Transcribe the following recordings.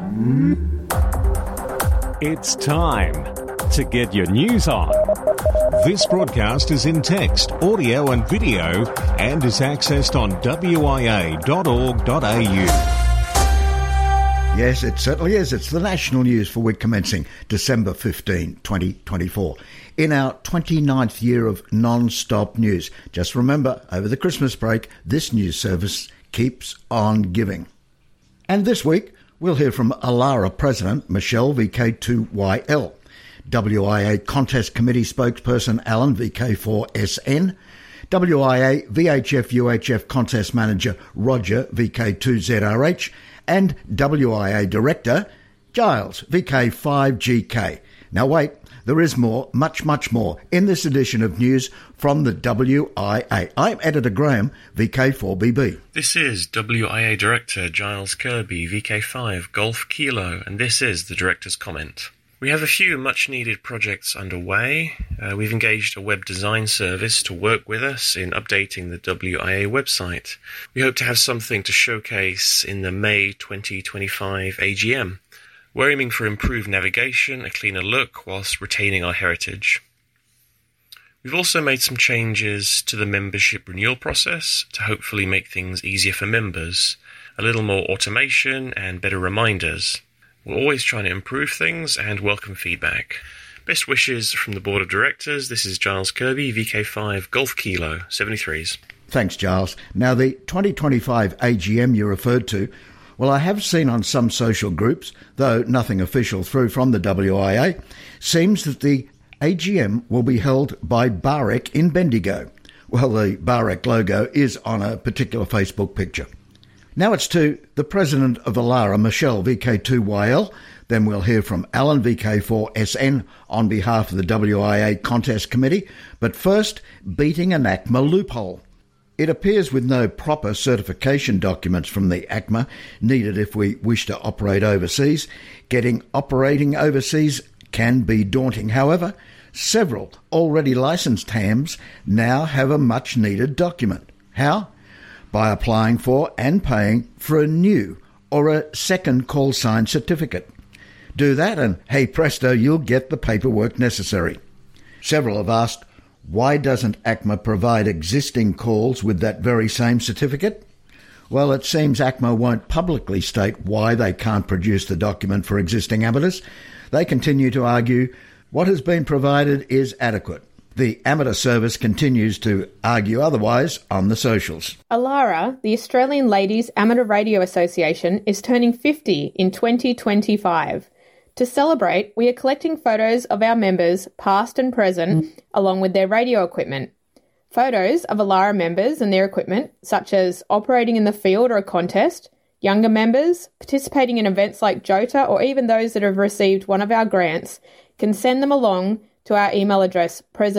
It's time to get your news on. This broadcast is in text, audio and video and is accessed on wia.org.au. Yes, it certainly is. It's the national news for week commencing December 15, 2024. In our 29th year of non-stop news. Just remember, over the Christmas break, this news service keeps on giving. And this week, we'll hear from Alara President Michelle VK2YL, WIA Contest Committee spokesperson Alan VK4SN, WIA VHF UHF Contest Manager Roger VK2ZRH, and WIA Director Giles VK5GK. Now wait, there is more, much more, in this edition of news from the WIA. I'm Editor Graham, VK4BB. This is WIA Director Giles Kirby, VK5 Golf Kilo, and this is the Director's Comment. We have a few much-needed projects underway. We've engaged a web design service to work with us in updating the WIA website. We hope to have something to showcase in the May 2025 AGM. We're aiming for improved navigation, a cleaner look, whilst retaining our heritage. We've also made some changes to the membership renewal process to hopefully make things easier for members, a little more automation and better reminders. We're always trying to improve things and welcome feedback. Best wishes from the Board of Directors. This is Giles Kirby, VK5 Golf Kilo, 73s. Thanks, Giles. Now, the 2025 AGM you referred to, well, I have seen on some social groups, though nothing official through from the WIA, seems that the AGM will be held by Barrick in Bendigo. Well, the Barrick logo is on a particular Facebook picture. Now it's to the President of Alara, Michelle VK2YL. Then we'll hear from Alan VK4SN on behalf of the WIA Contest Committee. But first, beating an ACMA loophole. It appears with no proper certification documents from the ACMA needed if we wish to operate overseas. Getting operating overseas can be daunting. However, several already licensed hams now have a much-needed document. How? By applying for and paying for a new or a second call sign certificate. Do that and, hey presto, you'll get the paperwork necessary. Several have asked, why doesn't ACMA provide existing calls with that very same certificate? Well, it seems ACMA won't publicly state why they can't produce the document for existing amateurs. They continue to argue what has been provided is adequate. The amateur service continues to argue otherwise on the socials. Alara, the Australian Ladies Amateur Radio Association, is turning 50 in 2025. To celebrate, we are collecting photos of our members, past and present, along with their radio equipment. Photos of Alara members and their equipment, such as operating in the field or a contest, younger members, participating in events like JOTA, or even those that have received one of our grants, can send them along to our email address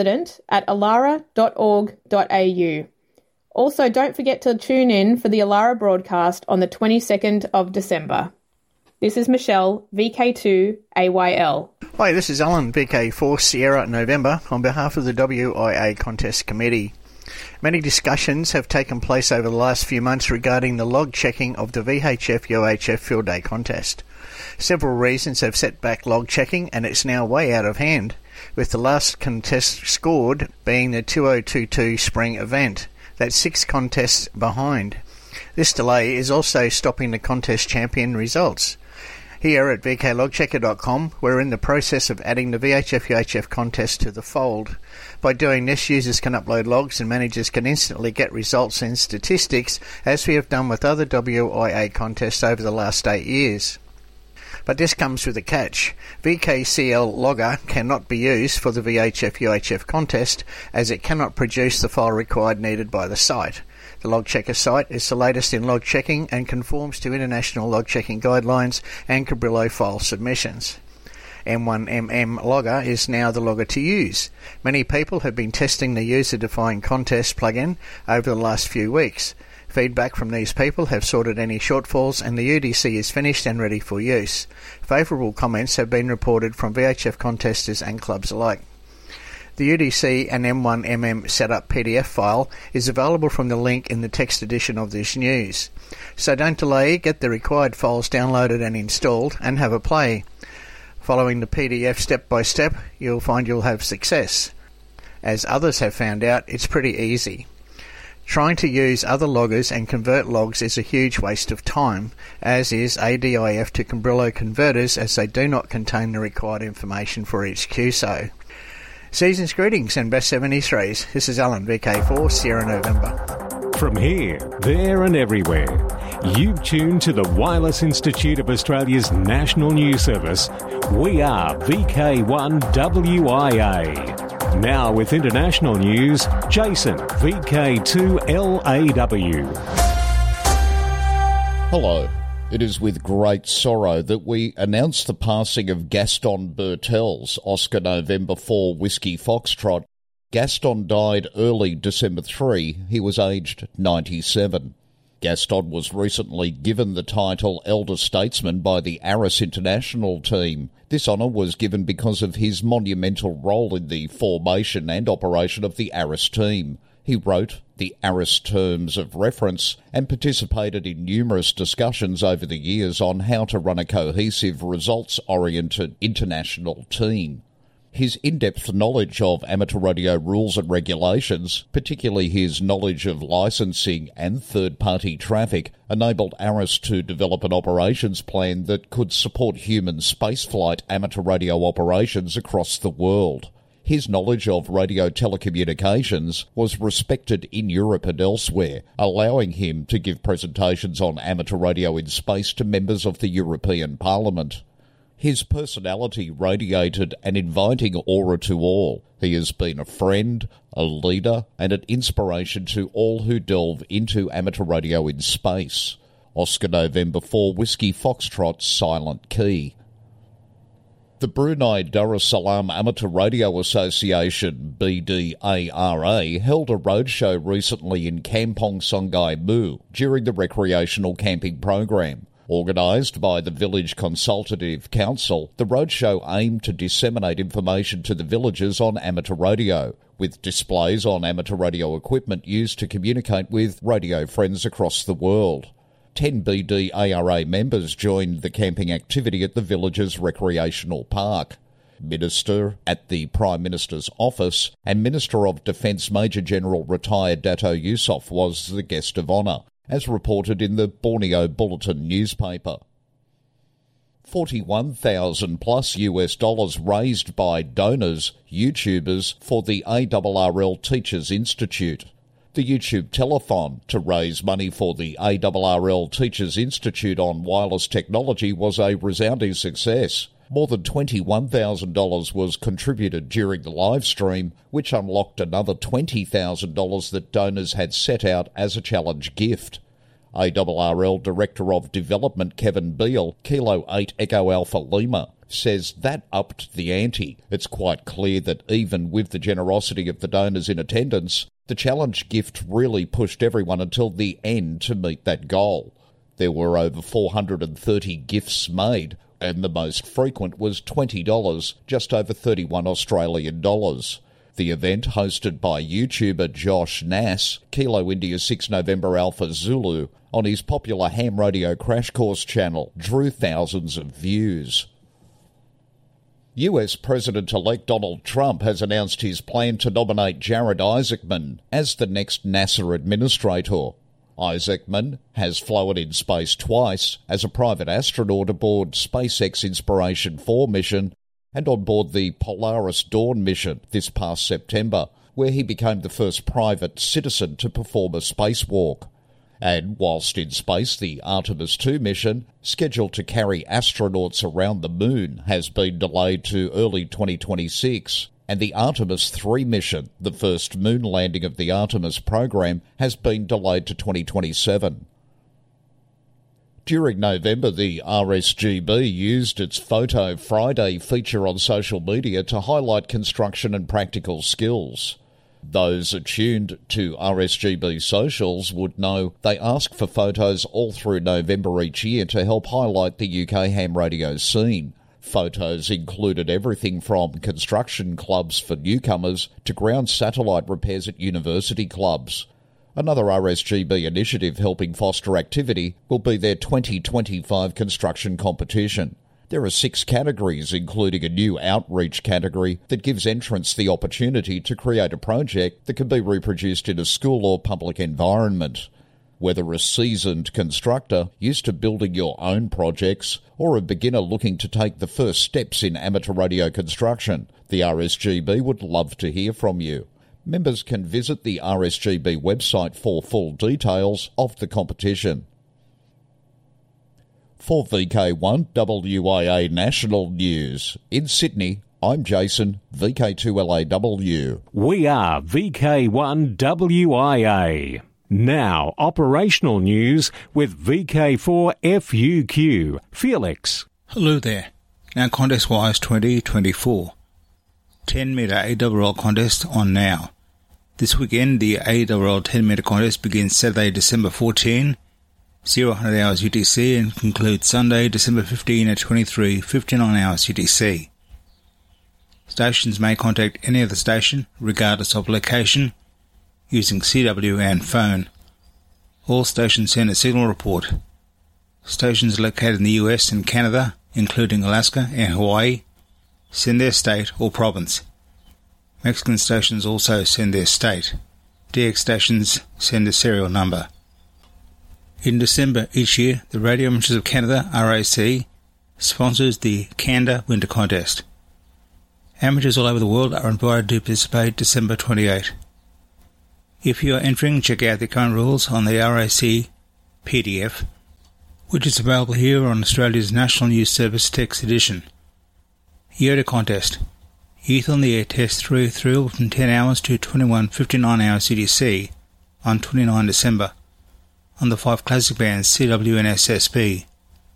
president@alara.org.au. Also, don't forget to tune in for the Alara broadcast on the 22nd of December. This is Michelle, VK2AYL. Hi, this is Alan, VK4 Sierra November, on behalf of the WIA Contest Committee. Many discussions have taken place over the last few months regarding the log checking of the VHF-UHF Field Day Contest. Several reasons have set back log checking, and it's now way out of hand, with the last contest scored being the 2022 spring event. That's 6 contests behind. This delay is also stopping the contest champion results. Here at vklogchecker.com, we're in the process of adding the VHF-UHF contest to the fold. By doing this, users can upload logs and managers can instantly get results and statistics, as we have done with other WIA contests over the last 8 years. But this comes with a catch. VKCL Logger cannot be used for the VHF-UHF contest, as it cannot produce the file required needed by the site. The log checker site is the latest in log checking and conforms to international log checking guidelines and Cabrillo file submissions. M1MM Logger is now the logger to use. Many people have been testing the user-defined contest plugin over the last few weeks. Feedback from these people have sorted any shortfalls, and the UDC is finished and ready for use. Favourable comments have been reported from VHF contesters and clubs alike. The UDC and M1MM setup PDF file is available from the link in the text edition of this news. So don't delay, get the required files downloaded and installed and have a play. Following the PDF step by step, you'll find you'll have success. As others have found out, it's pretty easy. Trying to use other loggers and convert logs is a huge waste of time, as is ADIF to Cabrillo converters, as they do not contain the required information for each QSO. Season's greetings and best 73s. This is Alan, VK4, Sierra November. From here, there and everywhere, you've tuned to the Wireless Institute of Australia's national news service. We are VK1WIA. Now with international news, Jason, VK2LAW. Hello. It is with great sorrow that we announce the passing of Gaston Bertels, Oscar November 4 Whiskey Foxtrot. Gaston died early December 3. He was aged 97. Gaston was recently given the title Elder Statesman by the Aris International team. This honour was given because of his monumental role in the formation and operation of the Aris team. He wrote the Aris Terms of Reference and participated in numerous discussions over the years on how to run a cohesive, results-oriented international team. His in-depth knowledge of amateur radio rules and regulations, particularly his knowledge of licensing and third-party traffic, enabled Aris to develop an operations plan that could support human spaceflight amateur radio operations across the world. His knowledge of radio telecommunications was respected in Europe and elsewhere, allowing him to give presentations on amateur radio in space to members of the European Parliament. His personality radiated an inviting aura to all. He has been a friend, a leader, and an inspiration to all who delve into amateur radio in space. Oscar November 4 Whiskey Foxtrot Silent Key. The Brunei Darussalam Amateur Radio Association, BDARA, held a roadshow recently in Kampong Sungai Mu during the recreational camping program. Organised by the Village Consultative Council, the roadshow aimed to disseminate information to the villagers on amateur radio, with displays on amateur radio equipment used to communicate with radio friends across the world. 10 BDARA members joined the camping activity at the village's recreational park. Minister at the Prime Minister's office and Minister of Defence Major General retired Dato Yusof was the guest of honour, as reported in the Borneo Bulletin newspaper. $41,000+ raised by donors, YouTubers, for the ARRL Teachers Institute. The YouTube telethon to raise money for the ARRL Teachers Institute on wireless technology was a resounding success. More than $21,000 was contributed during the live stream, which unlocked another $20,000 that donors had set out as a challenge gift. ARRL Director of Development Kevin Beale, Kilo 8 Echo Alpha Lima, says that upped the ante. It's quite clear that even with the generosity of the donors in attendance, the challenge gift really pushed everyone until the end to meet that goal. There were over 430 gifts made, and the most frequent was $20, just over 31 Australian dollars. The event, hosted by YouTuber Josh Nass, Kilo India 6 November Alpha Zulu, on his popular ham radio crash course channel, drew thousands of views. US President-elect Donald Trump has announced his plan to nominate Jared Isaacman as the next NASA administrator. Isaacman has flown in space twice as a private astronaut aboard SpaceX Inspiration 4 mission and on board the Polaris Dawn mission this past September, where he became the first private citizen to perform a spacewalk. And whilst in space, the Artemis 2 mission, scheduled to carry astronauts around the moon, has been delayed to early 2026. And the Artemis 3 mission, the first moon landing of the Artemis program, has been delayed to 2027. During November, the RSGB used its Photo Friday feature on social media to highlight construction and practical skills. Those attuned to RSGB socials would know they ask for photos all through November each year to help highlight the UK ham radio scene. Photos included everything from construction clubs for newcomers to ground satellite repairs at university clubs. Another RSGB initiative helping foster activity will be their 2025 construction competition. There are 6 categories, including a new outreach category that gives entrants the opportunity to create a project that can be reproduced in a school or public environment. Whether a seasoned constructor used to building your own projects or a beginner looking to take the first steps in amateur radio construction, the RSGB would love to hear from you. Members can visit the RSGB website for full details of the competition. For VK1 WIA National News, in Sydney, I'm Jason, VK2LAW. We are VK1 WIA. Now, operational news with VK4 FUQ. Felix. Hello there. Now, Contest-wise 2024. 10-metre AWL contest on now. This weekend, the AWL 10-metre contest begins Saturday, December 14, 0000 hours UTC, and concludes Sunday, December 15 at 23:59 hours UTC. Stations may contact any other station, regardless of location, using CW and phone. All stations send a signal report. Stations located in the US and Canada, including Alaska and Hawaii, send their state or province. Mexican stations also send their state. DX stations send a serial number. In December each year, the Radio Amateurs of Canada, RAC, sponsors the Canada Winter Contest. Amateurs all over the world are invited to participate December 28. If you are entering, check out the current rules on the RAC PDF, which is available here on Australia's National News Service Text Edition. Yoda Contest. Youth on the Air Test 3 thrill from 10 hours to 21:59 hours CDC on 29 December on the 5 classic bands CW and SSB.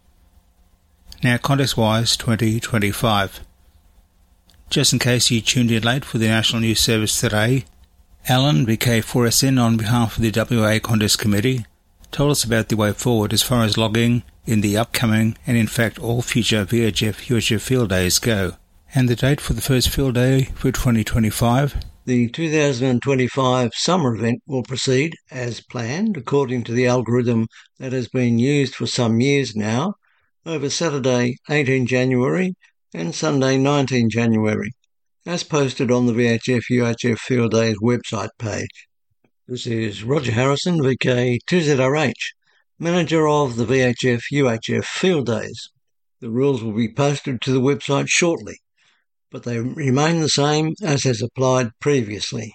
Now Contest-wise 2025. Just in case you tuned in late for the National News Service today, Alan, VK4SN, on behalf of the WA Contest Committee, told us about the way forward as far as logging in the upcoming and in fact all future VHF-UHF field days go. And the date for the first field day for 2025? The 2025 summer event will proceed as planned according to the algorithm that has been used for some years now, over Saturday 18 January and Sunday 19 January, as posted on the VHF-UHF Field Days website page. This is Roger Harrison, VK2ZRH, Manager of the VHF-UHF Field Days. The rules will be posted to the website shortly, but they remain the same as has applied previously.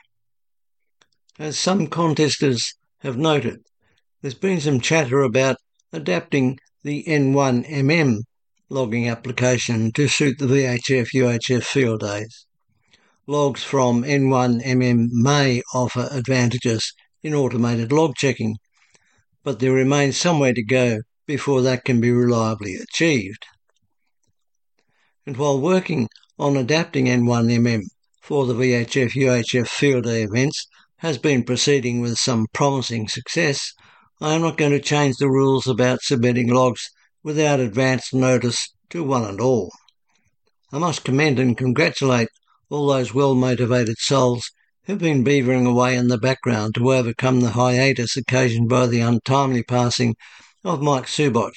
As some contesters have noted, there's been some chatter about adapting the N1MM logging application to suit the VHF-UHF field days. Logs from N1MM may offer advantages in automated log checking, but there remains some way to go before that can be reliably achieved. And while working on adapting N1MM for the VHF-UHF field day events has been proceeding with some promising success, I am not going to change the rules about submitting logs without advance notice to one and all. I must commend and congratulate all those well-motivated souls who've been beavering away in the background to overcome the hiatus occasioned by the untimely passing of Mike Suboc,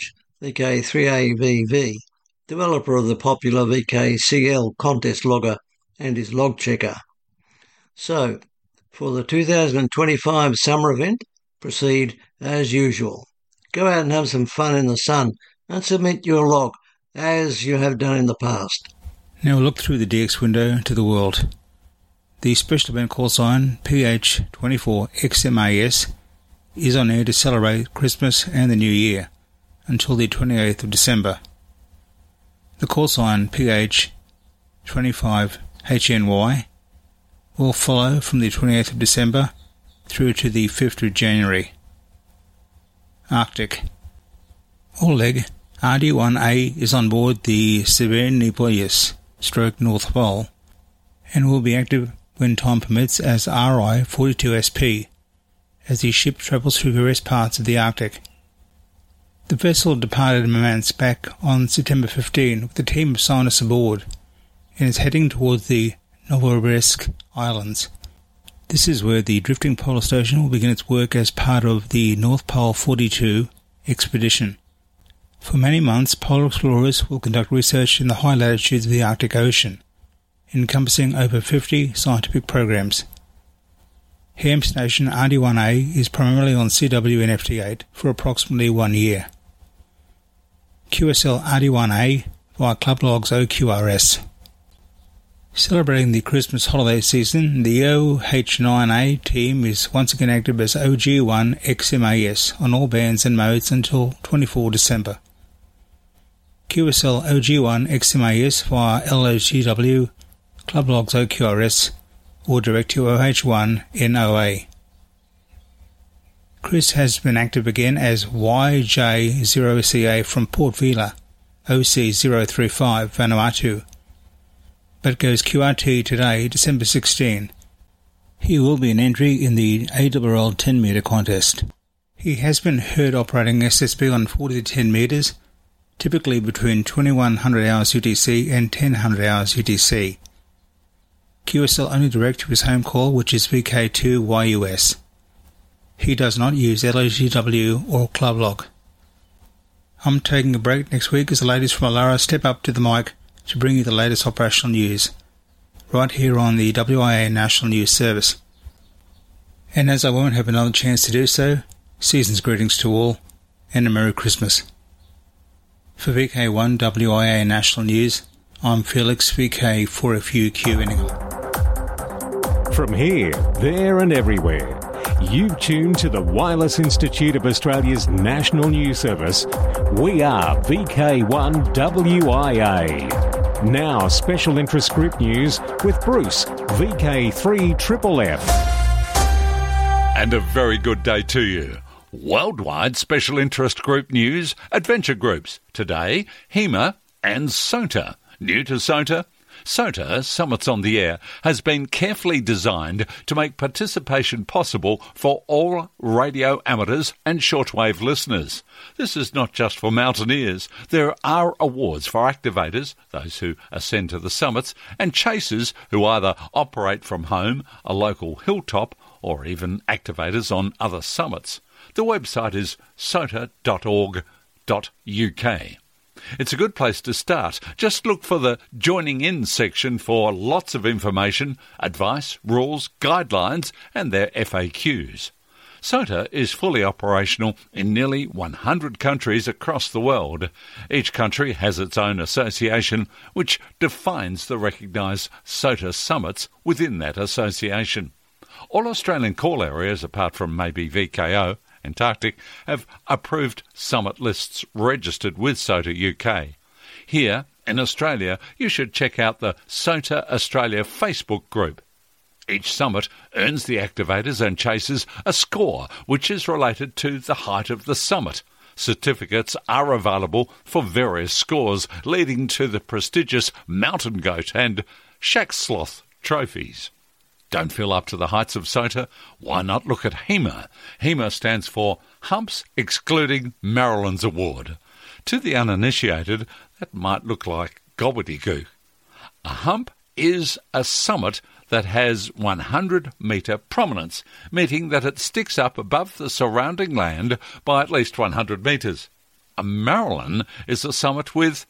VK3AVV, developer of the popular VKCL contest logger and his log checker. So, for the 2025 summer event, proceed as usual. Go out and have some fun in the sun and submit your log as you have done in the past. Now we'll look through the DX window to the world. The special event call sign PH24XMAS is on air to celebrate Christmas and the New Year until the 28th of December. The call sign PH25HNY will follow from the 28th of December through to the 5th of January. Arctic. Oleg RD-1A is on board the Severny Boreas North Pole and will be active when time permits as RI-42SP as the ship travels through various parts of the Arctic. The vessel departed Murmansk on September 15 with a team of scientists aboard and is heading towards the Novorossiysk Islands. This is where the drifting polar station will begin its work as part of the North Pole 42 expedition. For many months, polar explorers will conduct research in the high latitudes of the Arctic Ocean, encompassing over 50 scientific programs. Ham station RD-1A is primarily on CW and FT8 for approximately 1 year. QSL RD-1A via Club Logs OQRS. Celebrating the Christmas holiday season, the OH-9A team is once again active as OG1 XMAS on all bands and modes until 24 December. QSL OG1 XMAS via LOGW, Club Logs OQRS, or direct to OH1 NOA. Chris has been active again as YJ0CA from Port Vila, OC035 Vanuatu, but goes QRT today, December 16. He will be an entry in the ARRL 10 metre contest. He has been heard operating SSB on 40 to 10 metres, typically between 2100 hours UTC and 1000 hours UTC. QSL only direct to his home call, which is VK2YUS. He does not use LOGW or Club Log. I'm taking a break next week as the ladies from Alara step up to the mic to bring you the latest operational news, right here on the WIA National News Service. And as I won't have another chance to do so, season's greetings to all, and a Merry Christmas. For VK1 WIA National News, I'm Felix, VK4FUQ Ingham. From here, there and everywhere, you've tuned to the Wireless Institute of Australia's National News Service. We are VK1 WIA. Now, special interest group news with Bruce, VK3FFF. And a very good day to you. Worldwide special interest group news, adventure groups. Today, HEMA and SOTA. New to SOTA? SOTA, Summits on the Air, has been carefully designed to make participation possible for all radio amateurs and shortwave listeners. This is not just for mountaineers. There are awards for activators, those who ascend to the summits, and chasers who either operate from home, a local hilltop, or even activators on other summits. The website is sota.org.uk. It's a good place to start. Just look for the Joining In section for lots of information, advice, rules, guidelines, and their FAQs. SOTA is fully operational in nearly 100 countries across the world. Each country has its own association, which defines the recognised SOTA summits within that association. All Australian call areas, apart from maybe VKO, Antarctic, have approved summit lists registered with SOTA UK. Here, in Australia, you should check out the SOTA Australia Facebook group. Each summit earns the activators and chasers a score which is related to the height of the summit. Certificates are available for various scores, leading to the prestigious Mountain Goat and Shack Sloth trophies. Don't feel up to the heights of SOTA? Why not look at HEMA? HEMA stands for Humps Excluding Marilyn's Award. To the uninitiated, that might look like gobbledygook. A hump is a summit that has 100-metre prominence, meaning that it sticks up above the surrounding land by at least 100 metres. A Marilyn is a summit with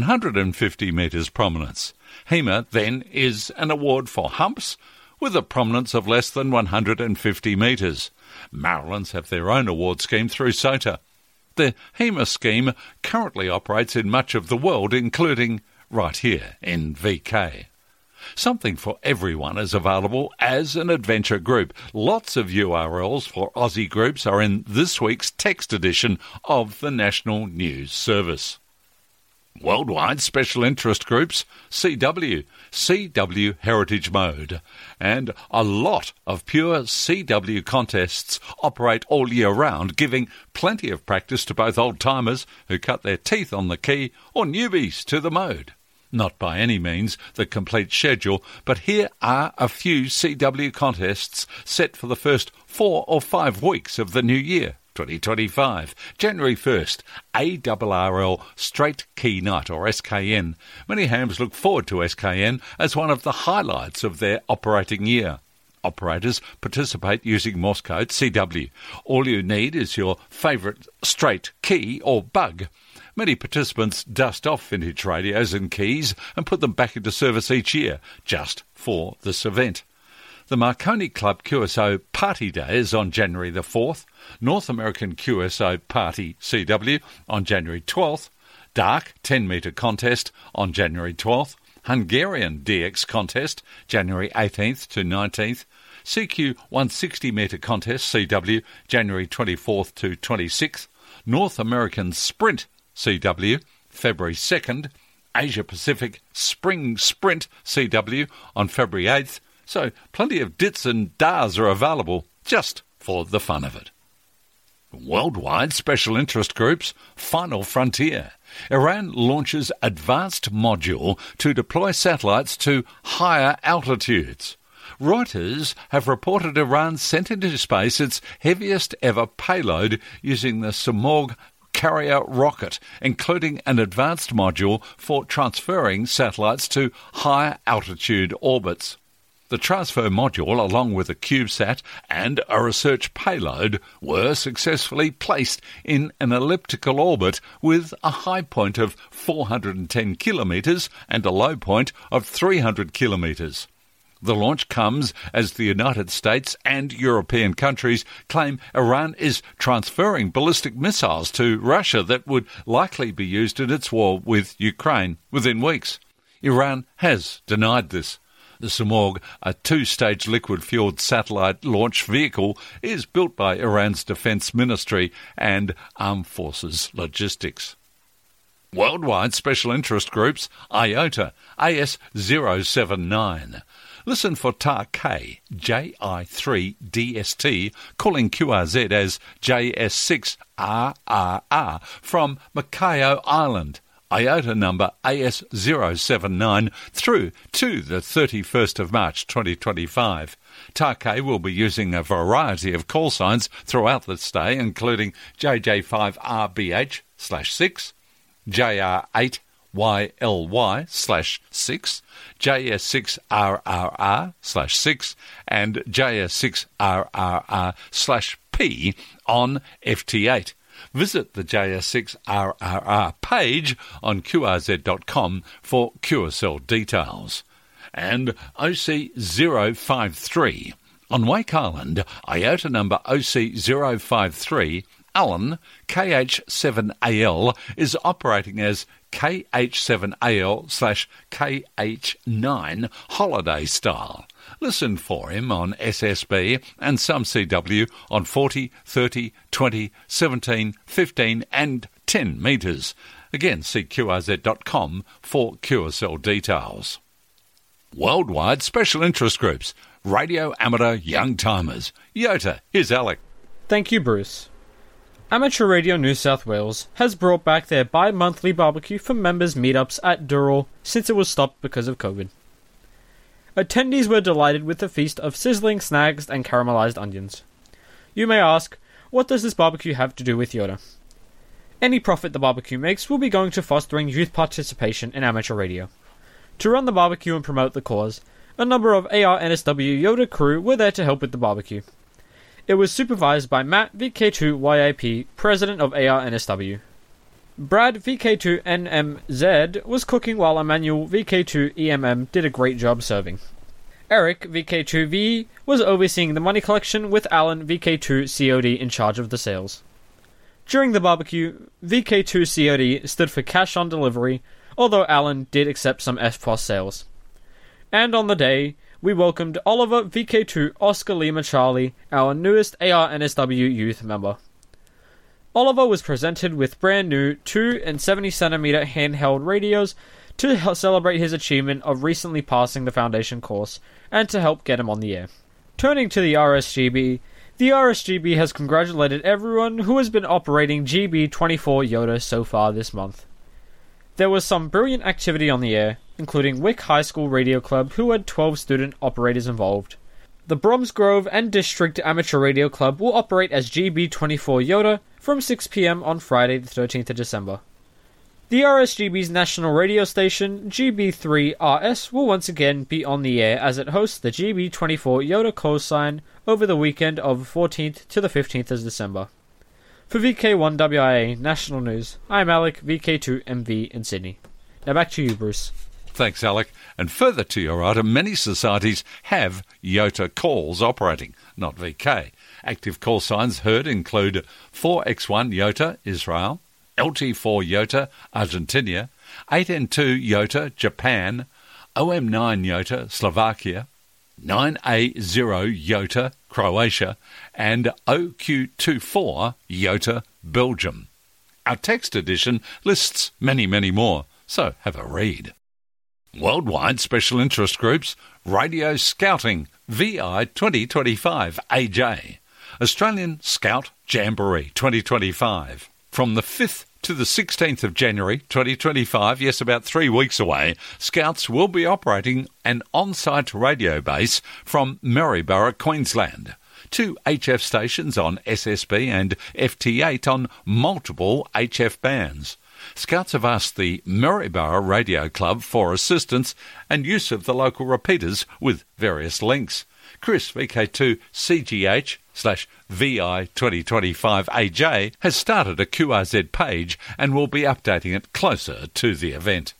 150 metres prominence. HEMA, then, is an award for humps with a prominence of less than 150 metres. Marilyns have their own award scheme through SOTA. The HEMA scheme currently operates in much of the world, including right here in VK. Something for Everyone is available as an adventure group. Lots of URLs for Aussie groups are in this week's text edition of the National News Service. Worldwide special interest groups, CW Heritage Mode, and a lot of pure CW contests operate all year round, giving plenty of practice to both old-timers who cut their teeth on the key or newbies to the mode. Not by any means the complete schedule, but here are a few CW contests set for the first 4 or 5 weeks of the new year. 2025. January 1st, ARRL Straight Key Night, or SKN. Many hams look forward to SKN as one of the highlights of their operating year. Operators participate using Morse code CW. All you need is your favourite straight key or bug. Many participants dust off vintage radios and keys and put them back into service each year, just for this event. The Marconi Club QSO Party Day is on January the 4th, North American QSO Party CW on January 12th, Dark 10-metre contest on January 12th, Hungarian DX contest January 18th to 19th, CQ 160-metre contest CW January 24th to 26th, North American Sprint CW February 2nd, Asia Pacific Spring Sprint CW on February 8th, so plenty of dits and dars are available just for the fun of it. Worldwide special interest groups, Final Frontier. Iran launches advanced module to deploy satellites to higher altitudes. Reuters have reported Iran sent into space its heaviest ever payload using the Samorg carrier rocket, including an advanced module for transferring satellites to higher altitude orbits. The transfer module, along with a CubeSat and a research payload, were successfully placed in an elliptical orbit with a high point of 410 kilometres and a low point of 300 kilometres. The launch comes as the United States and European countries claim Iran is transferring ballistic missiles to Russia that would likely be used in its war with Ukraine within weeks. Iran has denied this. The Samorg, a two-stage liquid-fueled satellite launch vehicle, is built by Iran's Defence Ministry and Armed Forces Logistics. Worldwide special interest groups, IOTA, AS079. Listen for TAR-K, JI3DST, calling QRZ as JS6RRR from Macao Island. IOTA number AS079 through to the 31st of March 2025. TAR-K will be using a variety of call signs throughout the stay, including JJ5RBH/6, JR8YLY/6, JS6RRR/6, and JS6RRR/P on FT8. Visit the JS6RRR page on QRZ.com for QSL details. And OC053. On Wake Island, IOTA number OC053, Allen, KH7AL, is operating as KH7AL/KH9 holiday style. Listen for him on SSB and some CW on 40, 30, 20, 17, 15 and 10 metres. Again, see QRZ.com for QSL details. Worldwide special interest groups, Radio Amateur Young Timers. Yota, here's Alec. Thank you, Bruce. Amateur Radio New South Wales has brought back their bi-monthly barbecue for members meetups at Dural since it was stopped because of COVID. Attendees were delighted with the feast of sizzling snags and caramelised onions. You may ask, what does this barbecue have to do with Yoda? Any profit the barbecue makes will be going to fostering youth participation in amateur radio. To run the barbecue and promote the cause, a number of ARNSW Yoda crew were there to help with the barbecue. It was supervised by Matt VK2YAP, president of ARNSW. Brad VK2NMZ was cooking while Emmanuel VK2EMM did a great job serving. Eric VK2V was overseeing the money collection with Alan VK2COD in charge of the sales. During the barbecue, VK2COD stood for cash on delivery, although Alan did accept some FPOS sales. And on the day, we welcomed Oliver VK2 Oscar Lima Charlie, our newest ARNSW youth member. Oliver was presented with brand new 2 and 70cm handheld radios to celebrate his achievement of recently passing the foundation course and to help get him on the air. Turning to the RSGB has congratulated everyone who has been operating GB24 Yoda so far this month. There was some brilliant activity on the air, including Wick High School Radio Club, who had 12 student operators involved. the Bromsgrove and District Amateur Radio Club will operate as GB24 Yoda from 6 p.m. on Friday the 13th of December. The RSGB's national radio station, GB3RS, will once again be on the air as it hosts the GB24 Yoda call-sign over the weekend of 14th to the 15th of December. For VK1WIA National News, I'm Alec, VK2MV in Sydney. Now back to you, Bruce. Thanks, Alec. And further to your item, many societies have YOTA calls operating, not VK. Active call signs heard include 4X1 YOTA, Israel, LT4 YOTA, Argentina, 8N2 YOTA, Japan, OM9 YOTA, Slovakia, 9A0 YOTA, Croatia, and OQ24 YOTA, Belgium. Our text edition lists many, many more, so have a read. Worldwide Special Interest Groups, Radio Scouting, VI 2025 AJ, Australian Scout Jamboree 2025. From the 5th to the 16th of January 2025, yes, about 3 weeks away, Scouts will be operating an on-site radio base from Maryborough, Queensland. 2 HF stations on SSB and FT8 on multiple HF bands. Scouts have asked the Maryborough Radio Club for assistance and use of the local repeaters with various links. Chris, VK2CGH/VI 2025 AJ, has started a QRZ page and will be updating it closer to the event.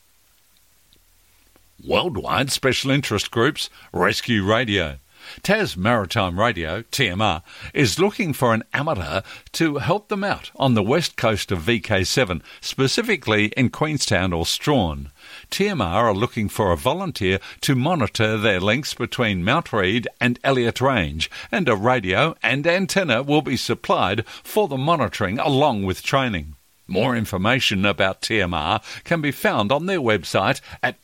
Worldwide Special Interest Groups, Rescue Radio. Tas Maritime Radio, TMR, is looking for an amateur to help them out on the west coast of VK7, specifically in Queenstown or Strahan. TMR are looking for a volunteer to monitor their links between Mount Read and Elliott Range, and a radio and antenna will be supplied for the monitoring along with training. More information about TMR can be found on their website at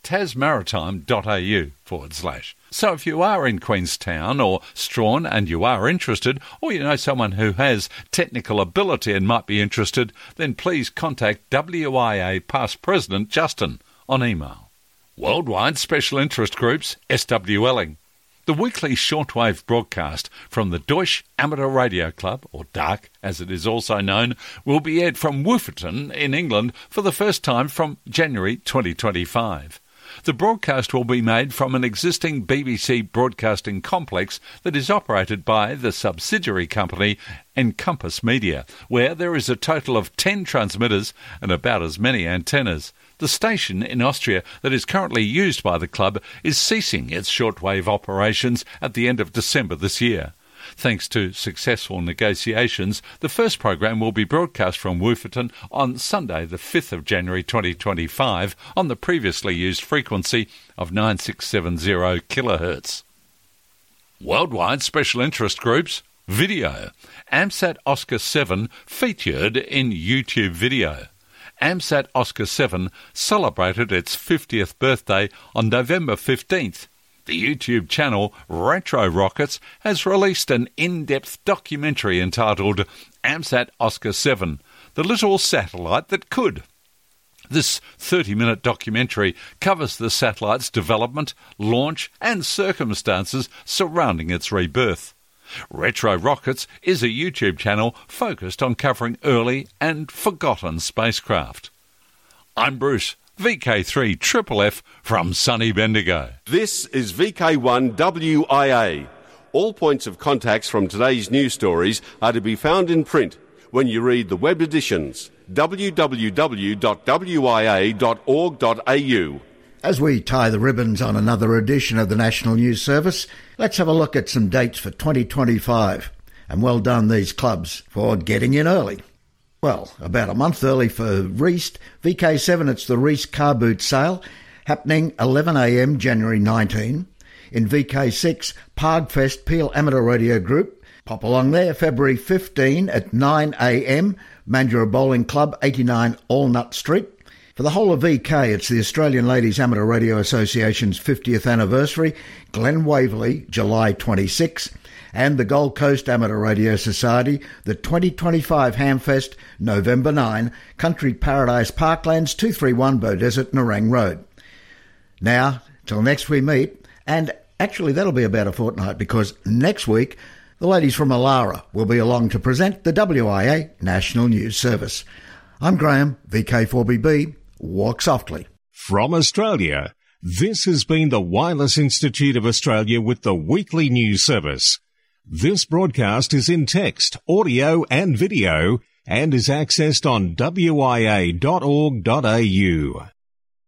tasmaritime.au/. So if you are in Queenstown or Strahan and you are interested, or you know someone who has technical ability and might be interested, then please contact WIA Past President Justin on email. Worldwide Special Interest Groups, SWLing. The weekly shortwave broadcast from the Deutsche Amateur Radio Club, or DARC as it is also known, will be aired from Wolferton in England for the first time from January 2025. The broadcast will be made from an existing BBC broadcasting complex that is operated by the subsidiary company Encompass Media, where there is a total of 10 transmitters and about as many antennas. The station in Austria that is currently used by the club is ceasing its shortwave operations at the end of December this year. Thanks to successful negotiations, the first program will be broadcast from Wolferton on Sunday the 5th of January 2025 on the previously used frequency of 9670 kHz. Worldwide Special Interest Groups, Video. AMSAT Oscar 7 featured in YouTube video. AMSAT Oscar 7 celebrated its 50th birthday on November 15th. The YouTube channel Retro Rockets has released an in-depth documentary entitled AMSAT Oscar 7, The Little Satellite That Could. This 30-minute documentary covers the satellite's development, launch and circumstances surrounding its rebirth. Retro Rockets is a YouTube channel focused on covering early and forgotten spacecraft. I'm Bruce, VK3FFF from sunny Bendigo. This is VK1WIA. All points of contacts from today's news stories are to be found in print when you read the web editions, www.wia.org.au. As we tie the ribbons on another edition of the National News Service, let's have a look at some dates for 2025. And well done these clubs for getting in early. Well, about a month early for Reist, VK7, it's the Reist Car Boot Sale, happening 11 a.m. January 19. In VK6, Pargfest Peel Amateur Radio Group, pop along there February 15 at 9 a.m, Mandurah Bowling Club, 89 Allnut Street. For the whole of VK, it's the Australian Ladies Amateur Radio Association's 50th anniversary, Glen Waverley, July 26, and the Gold Coast Amateur Radio Society, the 2025 Hamfest, November 9, Country Paradise Parklands, 231 Beaudesert, Nerang Road. Now, till next we meet, and Actually, that'll be about a fortnight because next week the ladies from Alara will be along to present the WIA National News Service. I'm Graham, VK4BB. Walk softly. From Australia, this has been the Wireless Institute of Australia with the weekly news service. This broadcast is in text, audio and video and is accessed on wia.org.au.